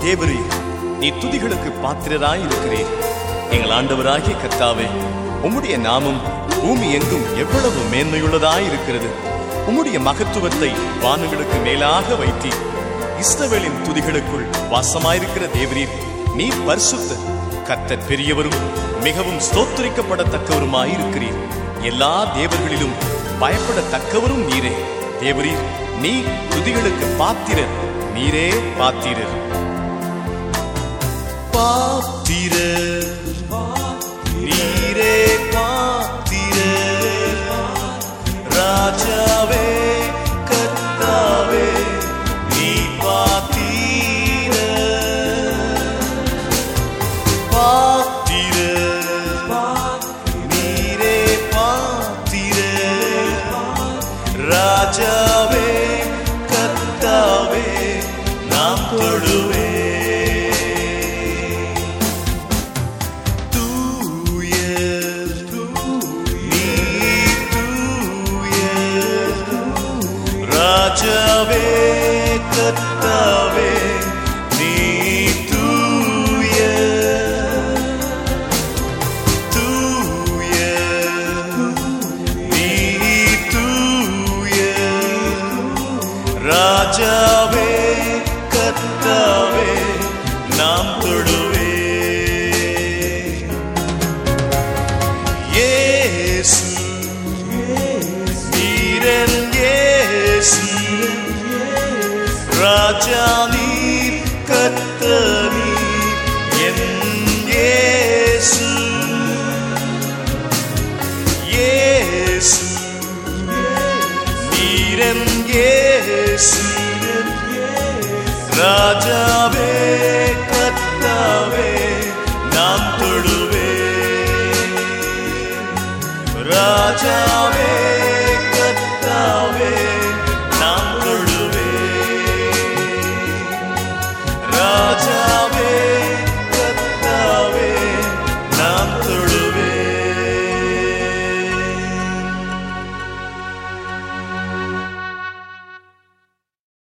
தேவரே, நீ துதிகளுக்கு பாத்திரராய் இருக்கிறீர். எங்கள் ஆண்டவராகிய கர்த்தாவே, உம்முடைய நாமம் பூமி எங்கும் எவ்வளவு மேன்மையுள்ளதாய் இருக்கிறது. உம்முடைய மகத்துவத்தை வானங்களுக்கு மேலாக வைத்தீர். இஸ்ரவேலின் துதிகளுக்குள் வாசமாயிருக்கிற தேவரீர், நீ பரிசுத்தர். கர்த்தர் பெரியவரும் மிகவும் ஸ்தோத்திரிக்கப்படத்தக்கவருமாயிருக்கிறீர். எல்லா தேவர்களிலும் பயப்படத்தக்கவரும் நீரே. தேவரீர், நீ துதிகளுக்கு பாத்திரர். நீரே பாத்திரர். பாத்திரர், நீரே பாத்திரர். ராஜாவே கர்த்தாவே, நீ பாத்திரர். பாத்திரர், நீரே பாத்திரர். ராஜாவே கர்த்தாவே, நாம் தொழுவே. ராஜாவே கர்த்தாவே, நீ தூய தூய, நீ தூய. ராஜாவே கர்த்தாவே, நாம் தொழுவே. இயேசு, நீரன் இயேசு. ராஜா நீர், கர்த்தர் நீர், என் இயேசு. இயேசு, நீரன் இயேசு. ராஜாவே கர்த்தாவே, நாம் தொழுவே. ராஜாவே